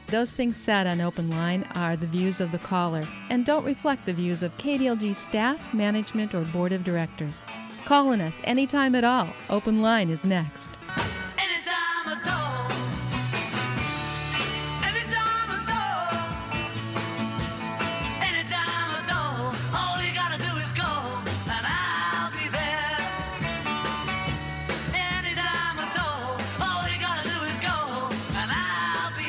Those things said on Open Line are the views of the caller and don't reflect the views of KDLG staff, management, or board of directors. Call on us anytime at all. Open Line is next. Anytime at all. Anytime at all. Anytime at all. All you gotta do is call and I'll be there. Anytime at all. All you gotta do is call and I'll be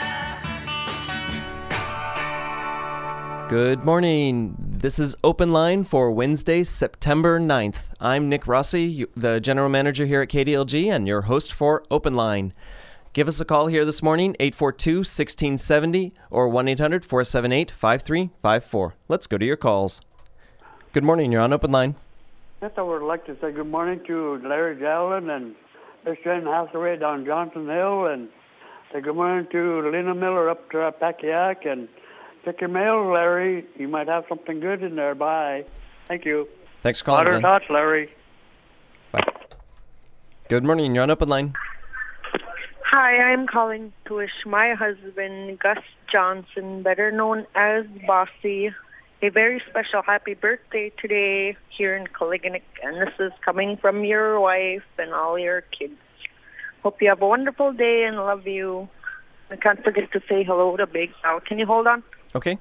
there. Good morning. This is Open Line for Wednesday, September 9th. I'm Nick Rossi, the General Manager here at KDLG and your host for Open Line. Give us a call here this morning, 842-1670 or 1-800-478-5354. Let's go to your calls. Good morning. You're on Open Line. Yes, I would like to say good morning to Larry Jowlin and Miss Jen Hathaway down Johnson Hill, and say good morning to Lena Miller up to Pakiak, and check your mail, Larry. You might have something good in there. Bye. Thank you. Thanks for calling. Water tots, Larry. Bye. Good morning. You're on Open Line. Hi, I'm calling to wish my husband, Gus Johnson, better known as Bossy, a very special happy birthday today here in Koliganek. And this is coming from your wife and all your kids. Hope you have a wonderful day and love you. I can't forget to say hello to Big Al. Can you hold on? Okay.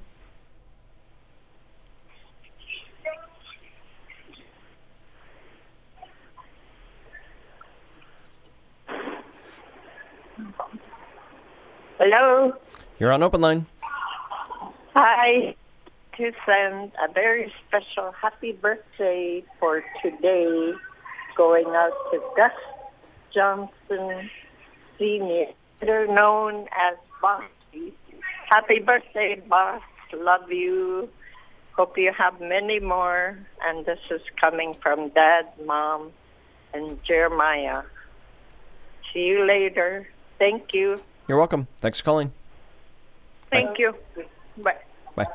Hello. You're on Open Line. Hi. To send a very special happy birthday for today going out to Gus Johnson Sr., better known as Bossy. Happy birthday, boss. Love you. Hope you have many more. And this is coming from Dad, Mom, and Jeremiah. See you later. Thank you. You're welcome. Thanks for calling. Thank you. Bye. Bye.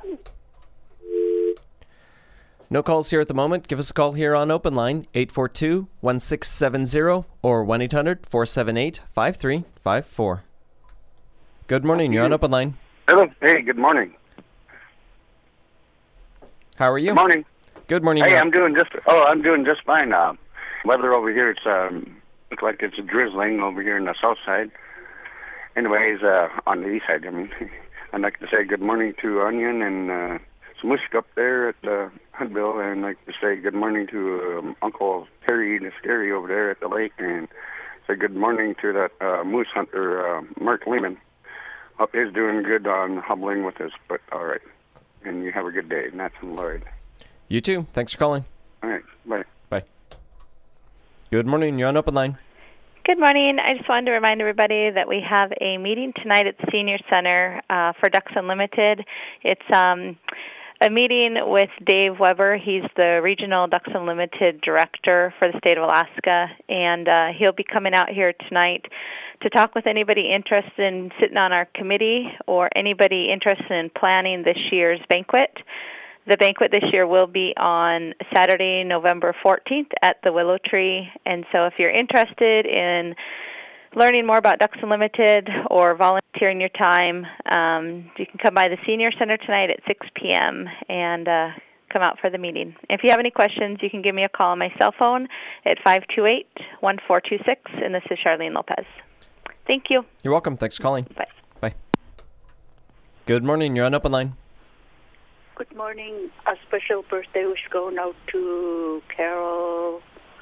No calls here at the moment. Give us a call here on Open Line, 842-1670 or 1-800-478-5354. Good morning. You're on Open Line. Hello. Hey, good morning. How are you? Good morning. Good morning. Hey, I'm doing just fine. Weather over here, it's looks like it's drizzling over here in the south side. Anyways, on the east side, I mean, I'd like to say good morning to Onion and Smushk up there at Huntville, and I'd like to say good morning to Uncle Terry the Scary over there at the lake, and say good morning to that moose hunter, Mark Lehman. Hope he's doing good on hubbling with us, but all right. And you have a good day, and that's from Lloyd. You too. Thanks for calling. All right, bye. Bye. Good morning. You're on Open Line. Good morning. I just wanted to remind everybody that we have a meeting tonight at the Senior Center for Ducks Unlimited. It's a meeting with Dave Weber. He's the Regional Ducks Unlimited Director for the state of Alaska, and he'll be coming out here tonight to talk with anybody interested in sitting on our committee or anybody interested in planning this year's banquet. The banquet this year will be on Saturday, November 14th at the Willow Tree. And so if you're interested in learning more about Ducks Unlimited or volunteering your time, you can come by the Senior Center tonight at 6 p.m. and come out for the meeting. If you have any questions, you can give me a call on my cell phone at 528-1426, and this is Charlene Lopez. Thank you. You're welcome. Thanks for calling. Bye. Bye. Good morning. You're on Open Line. Good morning. A special birthday wish going out to Carol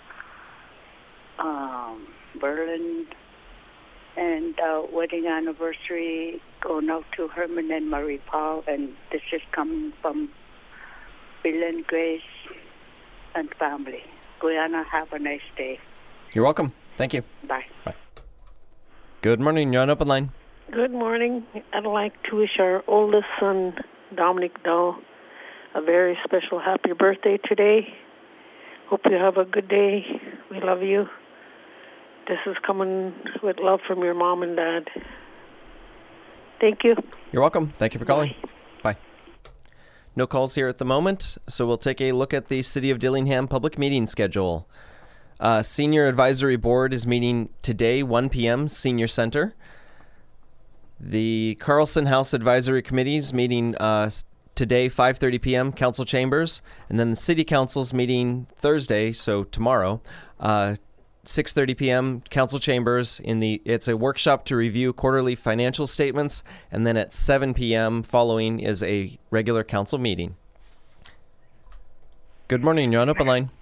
Berlin, and wedding anniversary going out to Herman and Marie Paul, and this is coming from Bill and Grace and family. Guyana, have a nice day. You're welcome. Thank you. Bye. Bye. Good morning. You're on Open Line. Good morning. I'd like to wish our oldest son, Dominic Dow, a very special happy birthday today. Hope you have a good day. We love you. This is coming with love from your mom and dad. Thank you. You're welcome. Thank you for calling. Bye. No calls here at the moment, so we'll take a look at the City of Dillingham public meeting schedule. Senior Advisory Board is meeting today, 1 p.m., Senior Center. The Carlson House Advisory Committee is meeting today, 5:30 p.m., council chambers. And then the City Council's meeting Thursday, so tomorrow, 6:30 p.m., council chambers. It's a workshop to review quarterly financial statements. And then at 7 p.m. following is a regular council meeting. Good morning. You're on Open Line.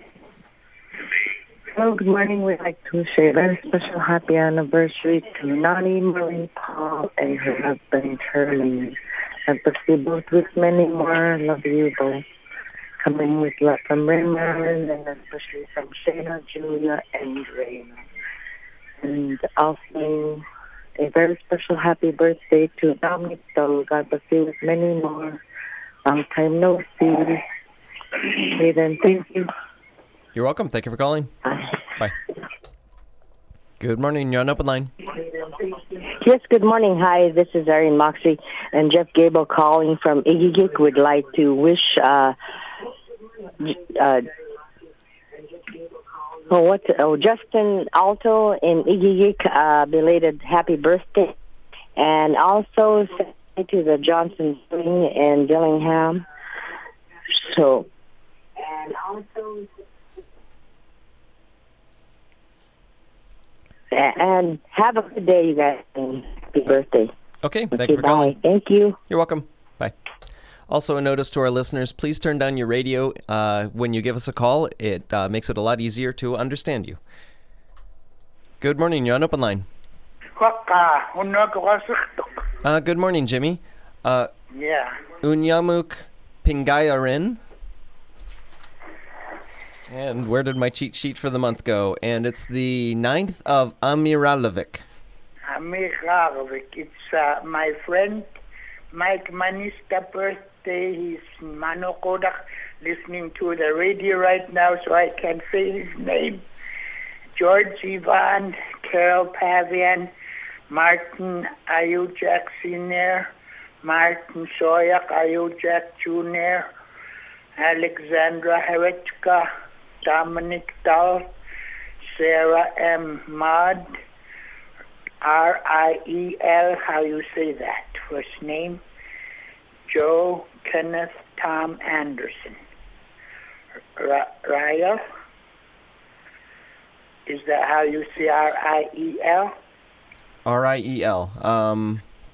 Hello, good morning. We'd like to wish a very special happy anniversary to Nani Marie Paul and her husband, Charlie. And to see both with many more. Love you both. Coming with love from Ray Marilyn and especially from Shayna, Julia, and Raina. And also a very special happy birthday to Dominic Doe. God bless you with many more. Long time no see. Okay, then, thank you. You're welcome. Thank you for calling. Bye. Good morning. You're on Open Line. Yes, good morning. Hi, this is Erin Moxie and Jeff Gable calling from Igigik. Would like to wish Justin Alto in Igigik belated happy birthday, and also say to the Johnson Swing in Dillingham. So, and also. And have a good day, you guys. Happy birthday. Okay, thank you for calling. Thank you. You're welcome. Bye. Also, a notice to our listeners, please turn down your radio when you give us a call. It makes it a lot easier to understand you. Good morning. You're on Open Line. Good morning, Jimmy. Yeah. Unyamuk Pingayarin. And where did my cheat sheet for the month go? And it's the 9th of Amiralovic. Amiralovic. It's my friend Mike Manista birthday. He's in Manokodak listening to the radio right now, so I can't say his name. George Ivan, Carol Pavian, Martin Ayujak Sr., Martin Soyak Ayujak Jr., Alexandra Herechka, Dominic Dahl, Sarah M. Mad, R-I-E-L, how you say that, first name, Joe Kenneth Tom Anderson. Riel, is that how you say R-I-E-L? R-I-E-L.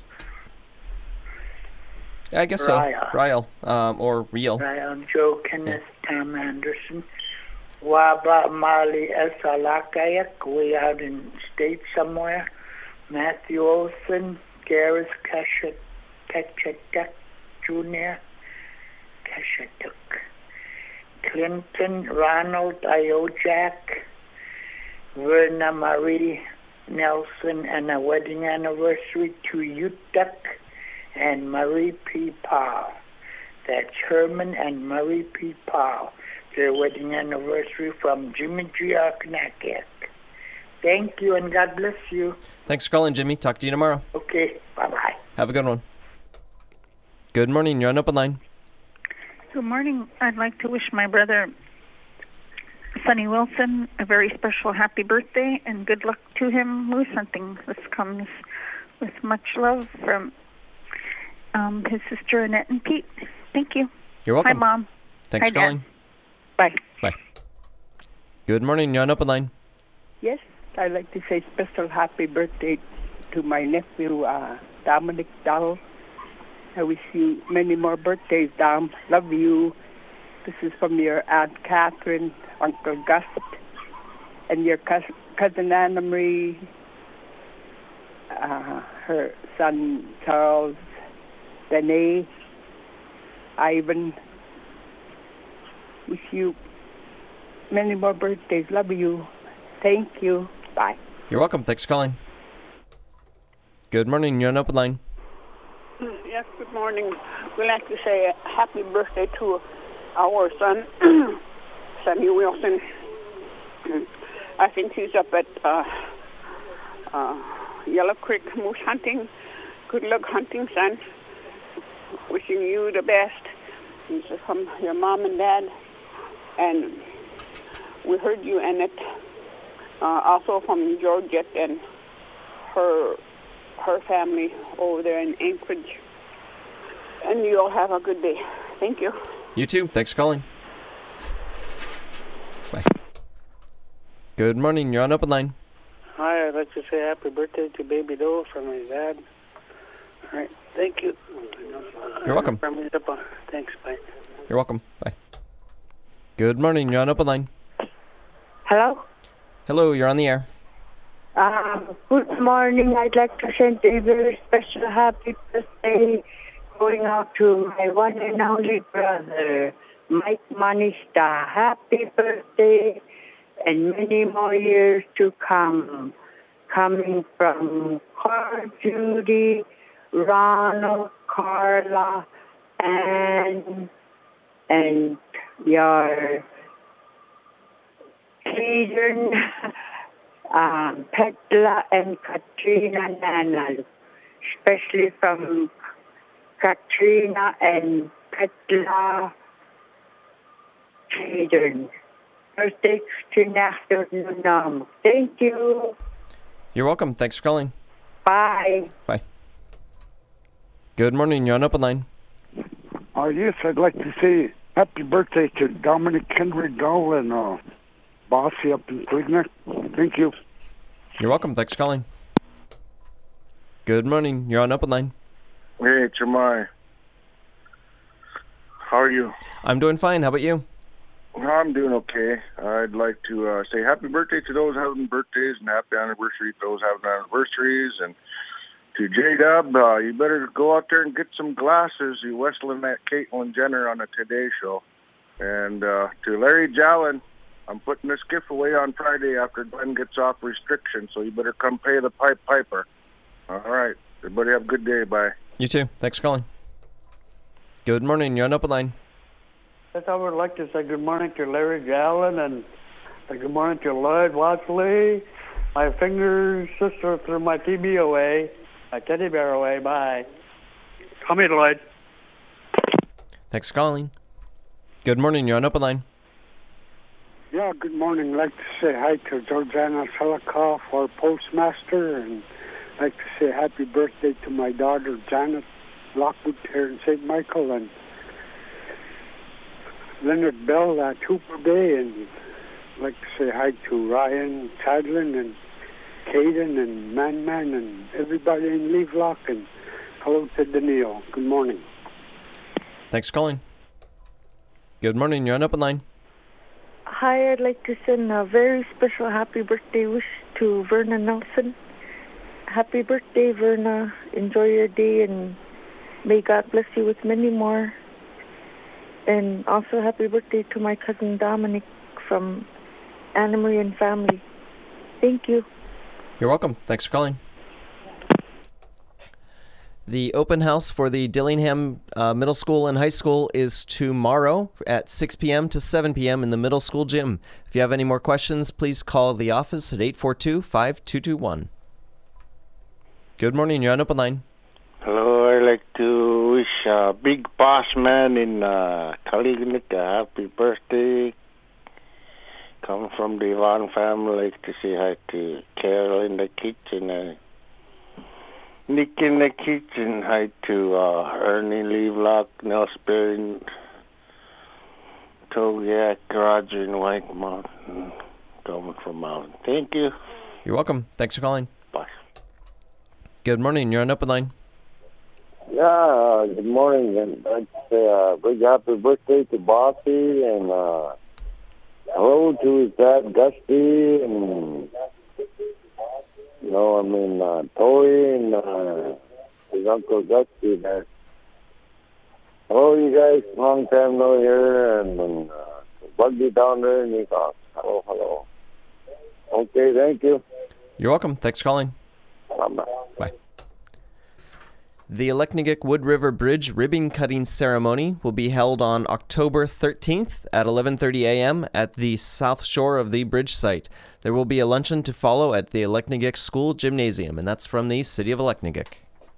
I guess so. Riel, or Real. Riel, Joe Kenneth Tom Anderson. Waba Marley El Salakayak, way out in state somewhere. Matthew Olson, Gareth Kachatuk Jr., Kachatuk. Clinton Ronald Iojak, Verna Marie Nelson, and a wedding anniversary to Utuk and Marie P. Powell. That's Herman and Marie P. Powell. Their wedding anniversary from Jimmy G. Arkanakiak. Thank you and God bless you. Thanks for calling, Jimmy. Talk to you tomorrow. Okay, bye-bye. Have a good one. Good morning. You're on Open Line. Good morning. I'd like to wish my brother, Sonny Wilson, a very special happy birthday and good luck to him moose hunting. This comes with much love from his sister Annette and Pete. Thank you. You're welcome. Hi, Mom. Thanks Hi, for calling. Dad. Bye. Bye. Good morning. You're on Open Line. Yes, I'd like to say special happy birthday to my nephew, Dominic Dahl. I wish you many more birthdays, Dom. Love you. This is from your Aunt Catherine, Uncle Gus, and your cousin Anna Marie, her son Charles, Danae, Ivan. Wish you many more birthdays. Love you. Thank you. Bye. You're welcome. Thanks for calling. Good morning. You're on Open Line. Yes, good morning. We'd like to say a happy birthday to our son, Sonny Wilson. I think he's up at Yellow Creek moose hunting. Good luck hunting, son. Wishing you the best. This is from your mom and dad. And we heard you, Annette, also from Georgette and her her family over there in Anchorage. And you all have a good day. Thank you. You too. Thanks for calling. Bye. Good morning. You're on Open Line. Hi, I'd like to say happy birthday to Baby Doe from my dad. All right, thank you. You're welcome. Thanks, bye. You're welcome. Bye. Good morning. You're on Open Line. Hello? Hello, you're on the air. Good morning. I'd like to send a very special happy birthday going out to my one and only brother, Mike Manista. Happy birthday and many more years to come. Coming from Carl, Judy, Ronald, Carla, and your children, Petla and Katrina Nanal, especially from Katrina and Petla children. Birthday afternoon. Thank you. You're welcome. Thanks for calling. Bye. Bye. Good morning. You're on Open Line. Yes, I'd like to say happy birthday to Dominic Henry Gull and Bossy up in Fligner. Thank you. You're welcome. Thanks for calling. Good morning. You're on Open Line. Hey, it's Jeremiah. How are you? I'm doing fine. How about you? I'm doing okay. I'd like to say happy birthday to those having birthdays and happy anniversary to those having anniversaries. And to J-Dub, you better go out there and get some glasses. You're whistling that Caitlyn Jenner on the Today Show. And to Larry Jalen, I'm putting this gift away on Friday after Glenn gets off restriction, so you better come pay the piper. All right. Everybody have a good day. Bye. You too. Thanks for calling. Good morning. You're on Open Line. Yes, I would like to say good morning to Larry Gallen and good morning to Lloyd Watsley, my fingers sister threw my TB away, my teddy bear away. Bye. Come here, Lloyd. Thanks for calling. Good morning. You're on Open Line. Yeah, good morning. I'd like to say hi to Georgiana Selikoff, our postmaster, and I'd like to say happy birthday to my daughter, Janet Lockwood, here in St. Michael, and Leonard Bell at Hooper Bay, and I'd like to say hi to Ryan Chadlin and Caden and Man and everybody in Levelock, and hello to Daniel. Good morning. Thanks for calling. Good morning. You're on Open Line. Hi, I'd like to send a very special happy birthday wish to Verna Nelson. Happy birthday, Verna. Enjoy your day, and may God bless you with many more. And also happy birthday to my cousin Dominic from Anna Marie and family. Thank you. You're welcome. Thanks for calling. The open house for the Dillingham Middle School and High School is tomorrow at 6 p.m. to 7 p.m. in the middle school gym. If you have any more questions, please call the office at 842-5221. Good morning. You're on Open Line. Hello. I'd like to wish Big Boss Man in Kalignik a happy birthday. Come from the Yvonne family. I'd like to say hi to Carol in the kitchen. Nick in the kitchen. Hi to Ernie Levelock, Nels Perrin, Togiak, Roger in White Mountain, coming from Mountain. Thank you. You're welcome. Thanks for calling. Bye. Good morning. You're on Open Line. Yeah, good morning. And I'd like to say a big happy birthday to Bossy, and hello to his dad, Gusty, and Tori and his Uncle Gusty there. Hello, you guys. Long time no here, and Buggy down there in Nikos. Hello. Okay, thank you. You're welcome. Thanks for calling. Bye. The Aleknagik Wood River Bridge ribbon cutting ceremony will be held on October 13th at 11:30 a.m. at the south shore of the bridge site. There will be a luncheon to follow at the Aleknagik School Gymnasium, and that's from the City of Aleknagik.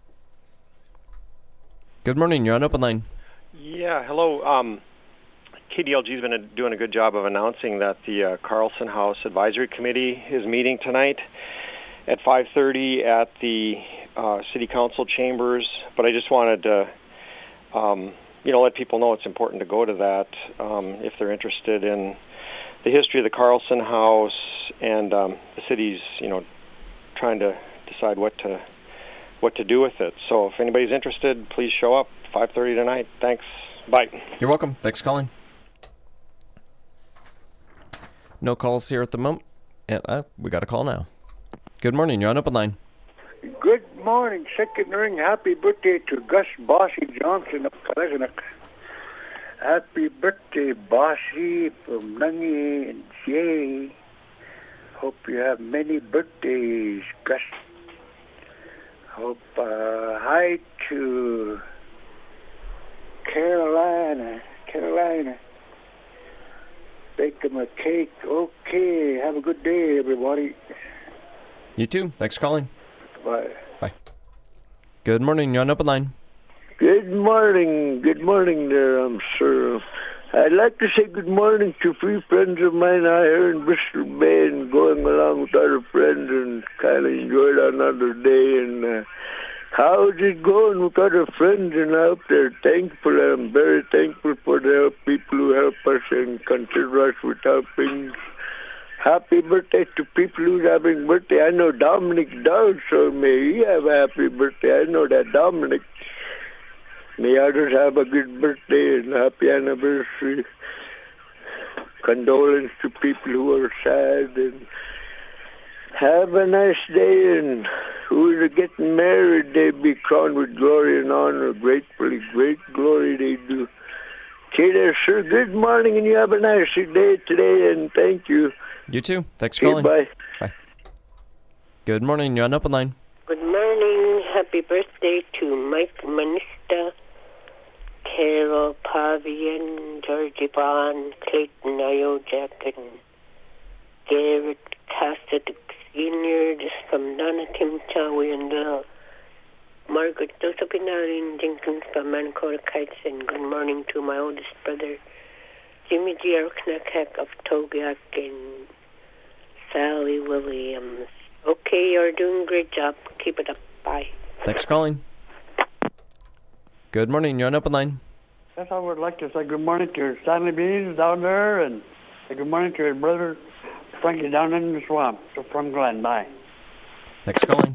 Good morning. You're on Open Line. Yeah, hello. KDLG's been doing a good job of announcing that the Carlson House Advisory Committee is meeting tonight at 5:30 at the city council chambers. But I just wanted to, let people know it's important to go to that if they're interested in the history of the Carlson House and the city's, trying to decide what to do with it. So if anybody's interested, please show up 5:30 tonight. Thanks. Bye. You're welcome. Thanks for calling. No calls here at the moment. We got a call now. Good morning. You're on Open Line. Good morning. Second ring. Happy birthday to Gus Bossy Johnson of Kalesnik. Happy birthday, Bossy, from Nangi and Jay. Hope you have many birthdays, Gus. Hope hi to Carolina. Bake them a cake. Okay. Have a good day, everybody. You too. Thanks for calling. Bye. Bye. Good morning. You're on Open Line. Good morning. Good morning there, sir. I'd like to say good morning to three friends of mine out here in Bristol Bay and going along with other friends and kind of enjoyed another day. And how's it going with other friends? And I hope they're thankful. I'm very thankful for the help, people who help us and consider us with helping. Happy birthday to people who's having birthday. I know Dominic does, so may he have a happy birthday. I know that Dominic. May others have a good birthday and happy anniversary. Condolence to people who are sad and have a nice day. And who are getting married, they be crowned with glory and honor. Gratefully, great glory they do. Okay there, sir. Good morning, and you have a nice day today, and thank you. You too. Thanks for calling. Bye. Bye. Good morning. You're on Open Line. Good morning. Happy birthday to Mike Manista, Carol Pavian, George Yvonne, Clayton Iojak, and Garrett Cassidy Sr. Just from Donna Tim Chowie and Margaret Josephinari Jenkins from Manacora Kites, and good morning to my oldest brother, Jimmy G. Arknakak of Togiak, and Sally Williams. Okay, you're doing a great job. Keep it up. Bye. Thanks for calling. Good morning. You're on Open Line. Yes, I would like to say good morning to Stanley Beans down there, and say good morning to his brother Frankie down in the swamp. So from Glen. Bye. Thanks for calling.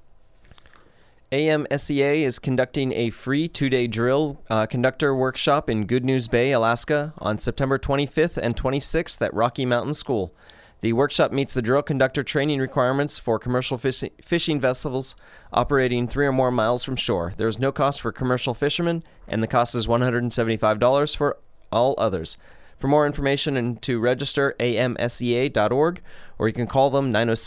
AMSEA is conducting a free 2-day drill conductor workshop in Good News Bay, Alaska on September 25th and 26th at Rocky Mountain School. The workshop meets the drill conductor training requirements for commercial fishing vessels operating 3 or more miles from shore. There is no cost for commercial fishermen, and the cost is $175 for all others. For more information and to register, amsea.org, or you can call them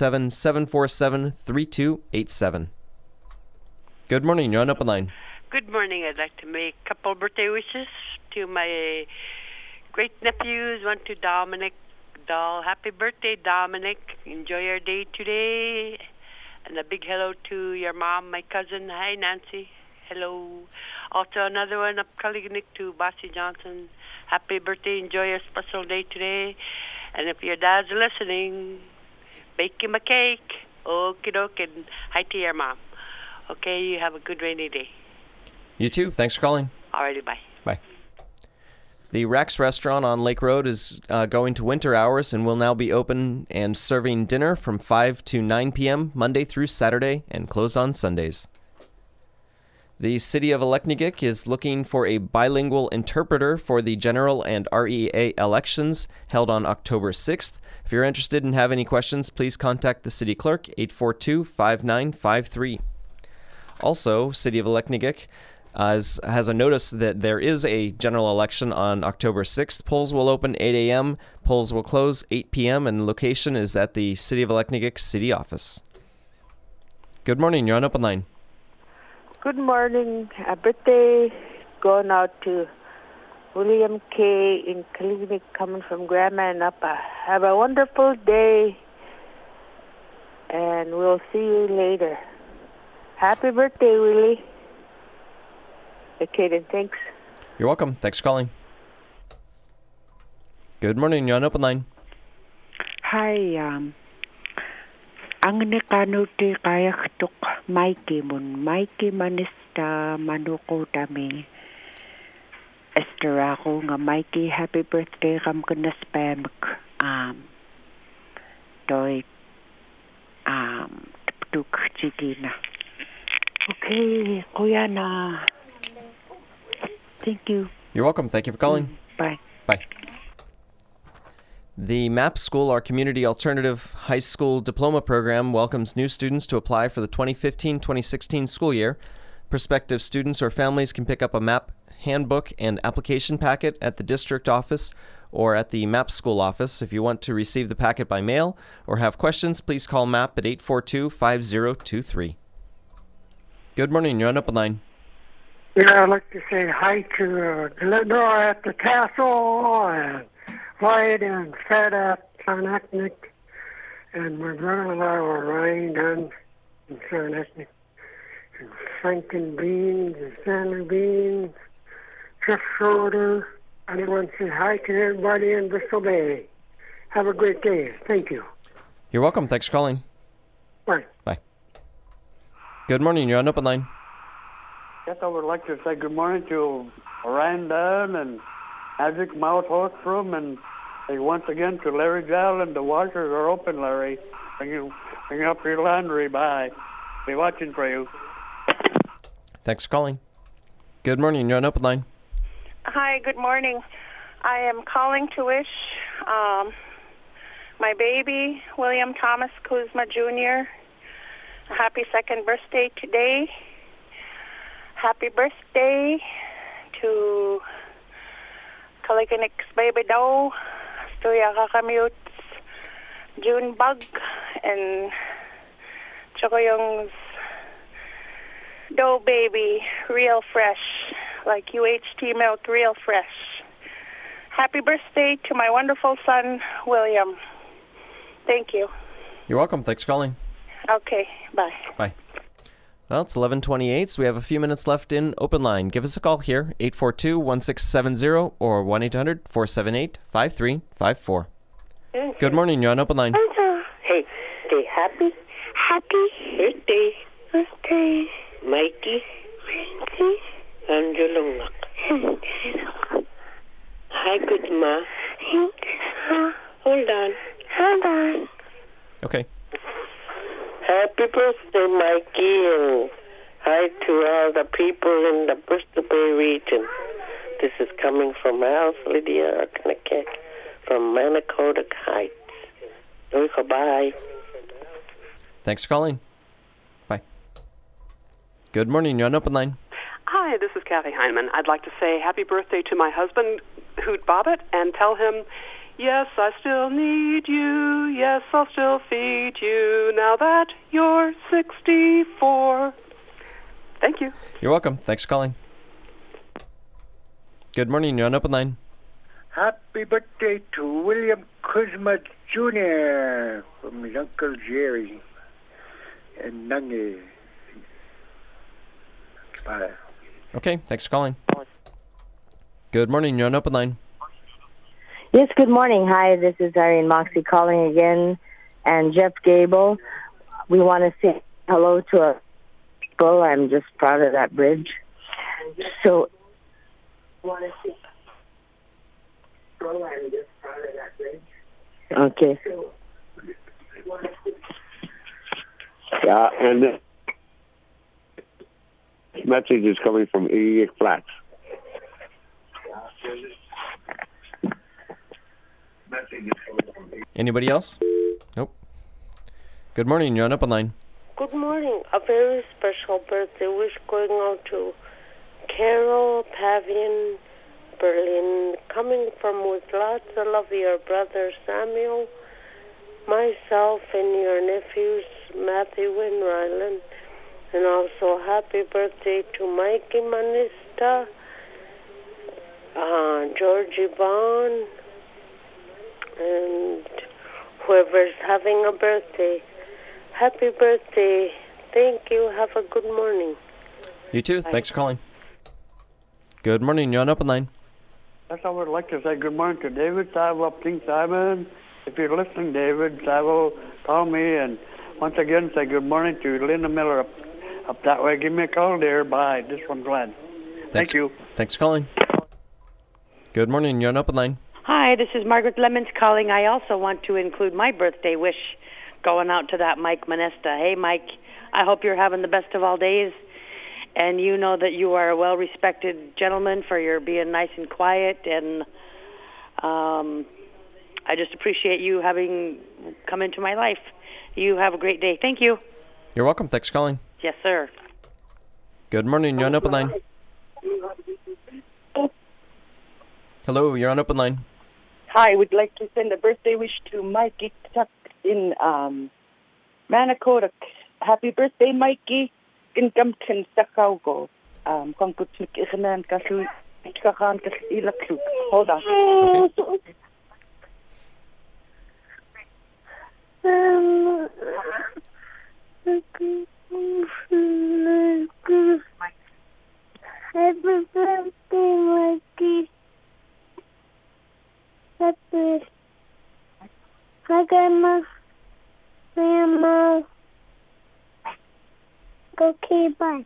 907-747-3287. Good morning. You're on Open Line. Good morning. I'd like to make a couple birthday wishes to my great-nephews. One to Dominic Dahl. Happy birthday, Dominic. Enjoy your day today. And a big hello to your mom, my cousin. Hi, Nancy. Hello. Also another one up Kalignik to Bossy Johnson. Happy birthday. Enjoy your special day today. And if your dad's listening, bake him a cake. Okie doke. And hi to your mom. Okay, you have a good rainy day. You too. Thanks for calling. Alrighty, bye. Bye. The Rex Restaurant on Lake Road is going to winter hours and will now be open and serving dinner from 5 to 9 p.m. Monday through Saturday and closed on Sundays. The City of Aleknagik is looking for a bilingual interpreter for the general and REA elections held on October 6th. If you're interested and have any questions, please contact the city clerk, 842-5953. Also, City of Aleknagik has a notice that there is a general election on October 6th. Polls will open 8 a.m., polls will close 8 p.m., and location is at the City of Aleknagik City Office. Good morning. You're on Open Line. Good morning. A birthday going out to William K. in Kalignik, coming from Grandma and Uppa. Have a wonderful day, and we'll see you later. Happy birthday, Willie. Okay, then, thanks. You're welcome. Thanks for calling. Good morning. You're on Open Line. Hi, ang nekano ti kayak tuk Mikey mun Mikey manista manuko dami. Esther ako nga Mikey, happy birthday kam kana spam. Doi tuk chikina. Okay, kuya na. Thank you. You're welcome. Thank you for calling. Bye. Bye. The MAP School, our community alternative high school diploma program, welcomes new students to apply for the 2015-2016 school year. Prospective students or families can pick up a MAP handbook and application packet at the district office or at the MAP school office. If you want to receive the packet by mail or have questions, please call MAP at 842-5023. Good morning. You're on Open Line. Yeah, I'd like to say hi to Glenora at the castle and Floyd and Fed at San Ethnic and my brother-in-law Ryan Dunn in San Ethnic and Franken Beans and Stanley Beans, Jeff Schroeder. I just want to say hi to everybody in Bristol Bay. Have a great day. Thank you. You're welcome. Thanks for calling. Bye. Bye. Good morning. You're on Open Line. Yes, I would like to say good morning to Ryan Dunn and Magic Mouth Horse Room, and once again to Larry Jowland. The washers are open, Larry. Bring up your laundry. Bye. Be watching for you. Thanks for calling. Good morning. You're on Open Line. Hi, good morning. I am calling to wish my baby, William Thomas Kuzma Jr., a happy second birthday today. Happy birthday to Kalikinik's baby Doe, Stuya Kakamutes, June Bug, and Chokoyong's Doe baby, real fresh, like UHT milk, real fresh. Happy birthday to my wonderful son, William. Thank you. You're welcome. Thanks for calling. Okay, bye. Bye. Well, it's 11:28, so we have a few minutes left in Open Line. Give us a call here, 842-1670 or 1-800-478-5354. Good morning. You're on Open Line. Hey, stay happy. Happy birthday. Birthday. Mikey. Mikey. Angelo. Hi, good ma. Hold on. Hold on. Okay. Happy birthday, Mikey, and hi to all the people in the Bristol Bay region. This is coming from House Lydia Connecticut from Manakota Heights. Bye. Thanks for calling. Bye. Good morning. You're on Open Line. Hi, this is Kathy Heineman. I'd like to say happy birthday to my husband, Hoot Bobbitt, and tell him, yes, I still need you. Yes, I'll still feed you now that you're 64. Thank you. You're welcome. Thanks for calling. Good morning. You're on Open Line. Happy birthday to William Kuzma Jr. from his Uncle Jerry and Nangi. Bye. Okay. Thanks for calling. Good morning. You're on Open Line. Yes, good morning. Hi, this is Irene Moxie calling again. And Jeff Gable, we want to say hello to our people. I'm just proud of that bridge. So, okay. Yeah, and this message is coming from E. Flats. Anybody else? Nope. Good morning. You're on Open Line. Good morning. A very special birthday wish going out to Carol Pavian, Berlin, coming from with lots of love, your brother Samuel, myself, and your nephews Matthew and Ryland. And also happy birthday to Mikey Manista, Georgie Vaughn, and whoever's having a birthday. Happy birthday. Thank you. Have a good morning. You too. Bye. Thanks for calling. Good morning. You're on Open Line. Yes, I would like to say good morning to David Savo of King Simon. If you're listening, David Savo, call me. And once again, say good morning to Linda Miller of Up that way, give me a call there. Bye. This one, Glenn. Thank you. Thanks for calling. Good morning. You're on Open Line. Hi, this is Margaret Lemons calling. I also want to include my birthday wish going out to that Mike Manesta. Hey, Mike, I hope you're having the best of all days. And you know that you are a well-respected gentleman for your being nice and quiet. And I just appreciate you having come into my life. You have a great day. Thank you. You're welcome. Thanks for calling. Yes, sir. Good morning. You're on Open Line. Hello, you're on Open Line. Hi, I would like to send a birthday wish to Mikey Tuck in Manakota. Happy birthday, Mikey. In Gamkin Sakaugo. Kan put me in Kasu. Hold on. Happy birthday, Mikey. Happy. Grandma. Okay, bye.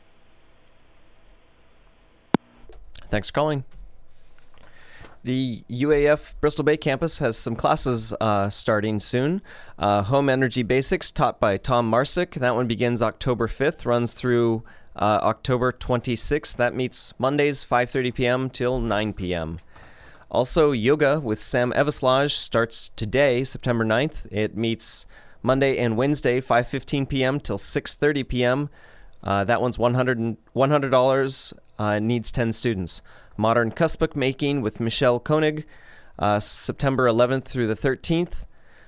Thanks for calling. The UAF Bristol Bay campus has some classes starting soon. Home Energy Basics, taught by Tom Marsick. That one begins October 5th, runs through October 26th. That meets Mondays, 5:30 p.m. till 9 p.m. Also, Yoga with Sam Eveslage starts today, September 9th. It meets Monday and Wednesday, 5:15 p.m. till 6:30 p.m. That one's $100, needs 10 students. Modern Cuspbook Making with Michelle Koenig, September 11th through the 13th.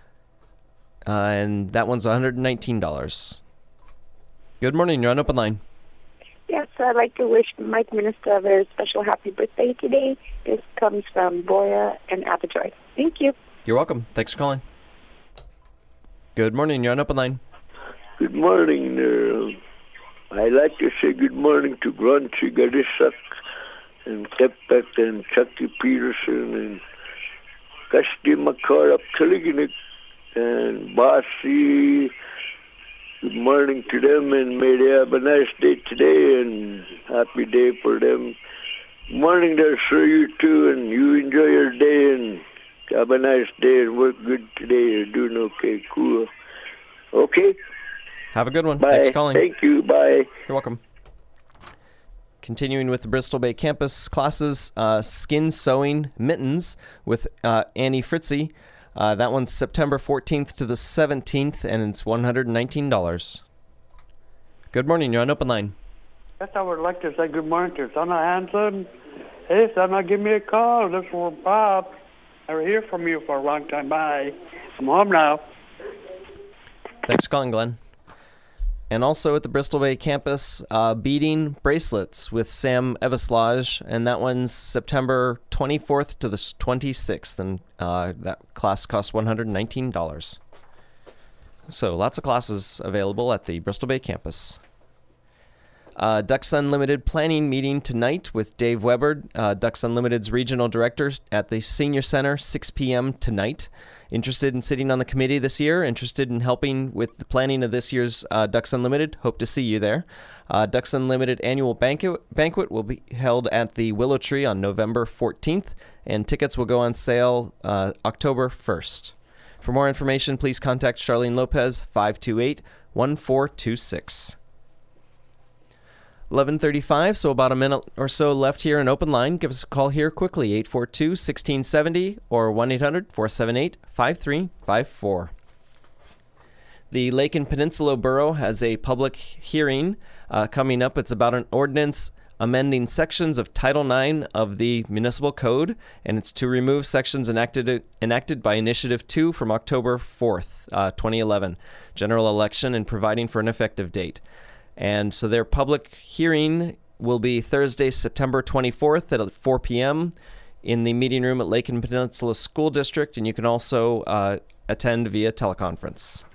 And that one's $119. Good morning, you're on Open Line. Yes, I'd like to wish Mike Minister a very special happy birthday today. This comes from Boya and Apajoy. Thank you. You're welcome. Thanks for calling. Good morning, you're on Open Line. Good morning. I'd like to say good morning to Grunty Gadisak and Kepek and Chucky Peterson and Kasti Makar up Kiliginik and Basi. Good morning to them, and may they have a nice day today and happy day for them. Good morning there, sir, you too, and you enjoy your day and have a nice day and work good today. You're doing okay, cool. Okay? Have a good one. Bye. Thanks for calling. Thank you. Bye. You're welcome. Continuing with the Bristol Bay campus classes, Skin Sewing Mittens with Annie Fritzy. That one's September 14th to the 17th, and it's $119. Good morning. You're on Open Line. Yes, I would like to say good morning to Sonna Hanson. Hey, Sonna, give me a call. This is Bob. I will hear from you for a long time. Bye. I'm home now. Thanks for calling, Glenn. And also at the Bristol Bay campus, Beading Bracelets with Sam Eveslage, and that one's September 24th to the 26th, and that class costs $119. So lots of classes available at the Bristol Bay campus. Ducks Unlimited planning meeting tonight with Dave Weber, Ducks Unlimited's regional director at the Senior Center, 6 p.m. tonight. Interested in sitting on the committee this year, interested in helping with the planning of this year's Ducks Unlimited, hope to see you there. Ducks Unlimited annual banquet will be held at the Willow Tree on November 14th, and tickets will go on sale October 1st. For more information, please contact Charlene Lopez, 528-1426. 11:35, so about a minute or so left here in Open Line. Give us a call here quickly, 842-1670 or 1-800-478-5354. The Lake and Peninsula Borough has a public hearing coming up. It's about an ordinance amending sections of Title IX of the Municipal Code, and it's to remove sections enacted by Initiative 2 from October 4th, 2011, general election, and providing for an effective date. And so their public hearing will be Thursday, September 24th at 4 p.m. in the meeting room at Lake and Peninsula School District, and you can also attend via teleconference.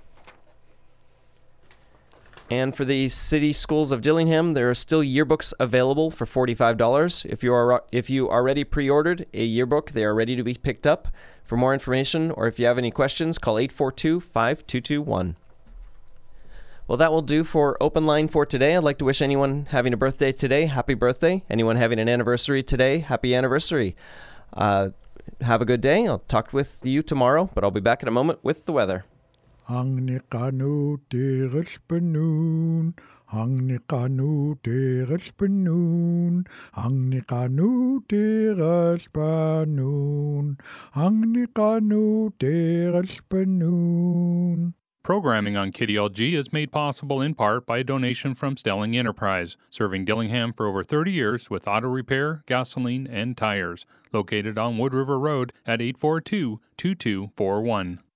And for the City Schools of Dillingham, there are still yearbooks available for $45. If you already pre-ordered a yearbook, they are ready to be picked up. For more information, or if you have any questions, call 842-5221. Well, that will do for Open Line for today. I'd like to wish anyone having a birthday today, happy birthday. Anyone having an anniversary today, happy anniversary. Have a good day. I'll talk with you tomorrow, but I'll be back in a moment with the weather. Ang nikanu teres penun, ang nikanu teres penun, ang nikanu teres penun, ang nikanu teres penun. Programming on KDLG is made possible in part by a donation from Stelling Enterprise, serving Dillingham for over 30 years with auto repair, gasoline, and tires. Located on Wood River Road at 842-2241.